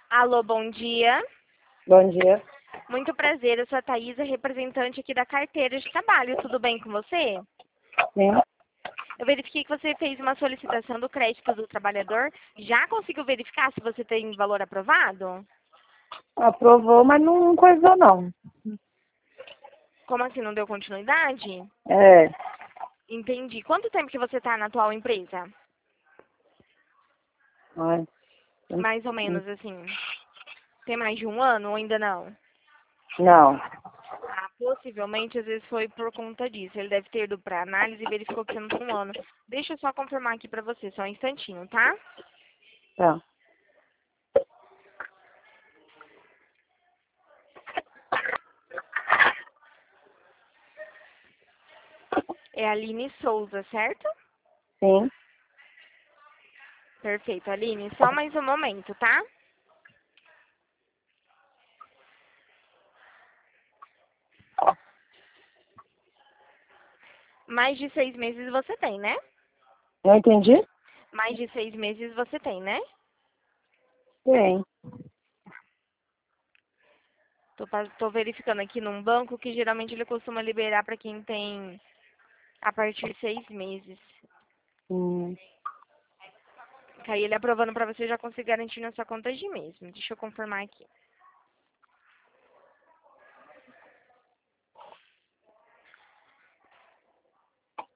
Alô, bom dia. Bom dia. Muito prazer, eu sou a Thaisa, representante aqui da carteira de trabalho. Tudo bem com você? Sim, Eu verifiquei que você fez uma solicitação do crédito do trabalhador. Já conseguiu verificar se você tem valor aprovado? aprovou, mas não coisou não. Como assim, não deu continuidade? É, Entendi. Quanto tempo que você está na atual empresa? ai, Mais ou menos assim. Tem mais de um ano ou ainda não? não. Ah, possivelmente, às vezes foi por conta disso. Ele deve ter ido para análise e verificou que você não tem um ano. Deixa eu só confirmar aqui para você, só um instantinho, tá? Tá. É a Aline Souza, certo? Sim, Perfeito, Aline. Só mais um momento, tá? Mais de 6 meses você tem, né? não entendi? Mais de 6 meses você tem, né? Tem. Tô verificando aqui num banco que geralmente ele costuma liberar para quem tem a partir de 6 meses. Hum, Que aí ele aprovando para você já conseguir garantir na sua conta de mesmo. Deixa eu confirmar aqui.